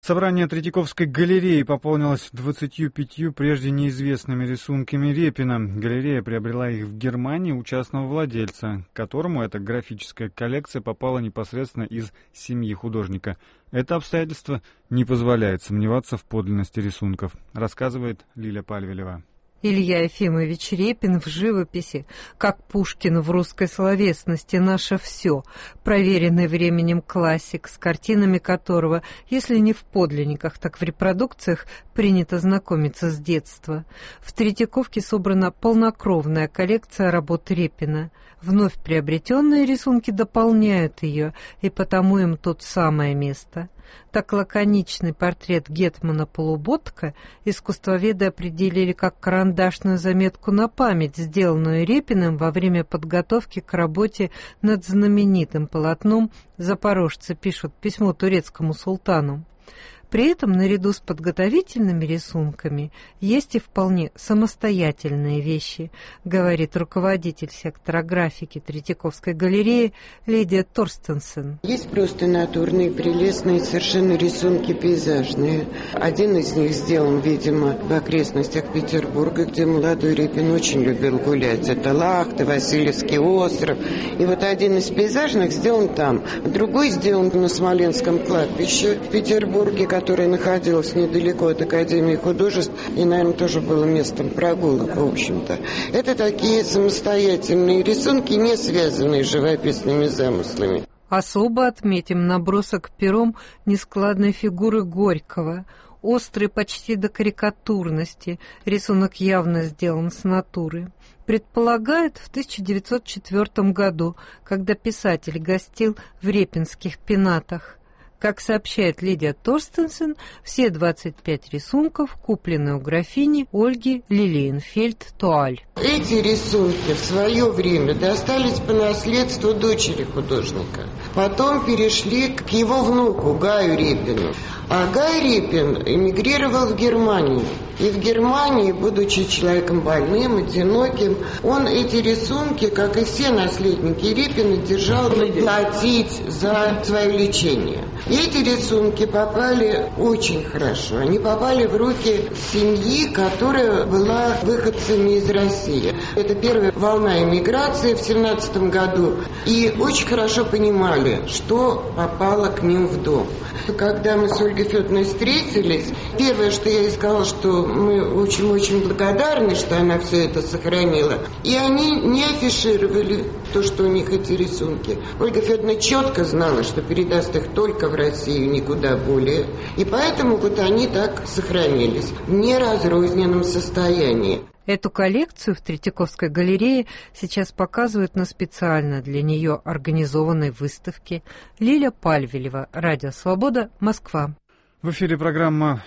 Собрание Третьяковской галереи пополнилось 25 прежде неизвестными рисунками Репина. Галерея приобрела их в Германии у частного владельца, к которому эта графическая коллекция попала непосредственно из семьи художника. Это обстоятельство не позволяет сомневаться в подлинности рисунков, рассказывает Лиля Пальвелева. Илья Ефимович Репин в живописи, как Пушкин в русской словесности, наше все, проверенный временем классик, с картинами которого, если не в подлинниках, так в репродукциях, принято знакомиться с детства. В Третьяковке собрана полнокровная коллекция работ Репина. Вновь приобретенные рисунки дополняют ее, и потому им тут самое место. Так лаконичный портрет гетмана Полуботка искусствоведы определили как карандашную заметку на память, сделанную Репиным во время подготовки к работе над знаменитым полотном «Запорожцы пишут письмо турецкому султану». При этом, наряду с подготовительными рисунками, есть и вполне самостоятельные вещи, говорит руководитель сектора графики Третьяковской галереи Лидия Торстенсен. Есть просто натурные, прелестные совершенно рисунки пейзажные. Один из них сделан, видимо, в окрестностях Петербурга, где молодой Репин очень любил гулять. Это Лахта, Васильевский остров. И вот один из пейзажных сделан там. Другой сделан на Смоленском кладбище в Петербурге, которое находилось недалеко от Академии художеств и, наверное, тоже было местом прогулок, в общем-то. Это такие самостоятельные рисунки, не связанные с живописными замыслами. Особо отметим набросок пером нескладной фигуры Горького. Острый почти до карикатурности, рисунок явно сделан с натуры. Предполагают, в 1904 году, когда писатель гостил в репинских пенатах. Как сообщает Лидия Торстенсен, все 25 рисунков куплены у графини Ольги Лилиенфельд-Туаль. Эти рисунки в свое время достались по наследству дочери художника. Потом перешли к его внуку Гаю Репину. А Гай Репин эмигрировал в Германию. И в Германии, будучи человеком больным, одиноким, он эти рисунки, как и все наследники Репина, держал платить за свое лечение. И эти рисунки попали очень хорошо. Они попали в руки семьи, которая была выходцами из России. Это первая волна эмиграции в 1917 году. И очень хорошо понимали, что попало к ним в дом. Когда мы с Ольгой Федоровной встретились, первое, что я ей сказала, что мы очень-очень благодарны, что она все это сохранила. И они не афишировали то, что у них эти рисунки. Ольга Федоровна четко знала, что передаст их только в Россию, никуда более. И поэтому вот они так сохранились в неразрозненном состоянии. Эту коллекцию в Третьяковской галерее сейчас показывают на специально для нее организованной выставке. Лиля Пальвелева, Радио Свобода, Москва. В эфире программа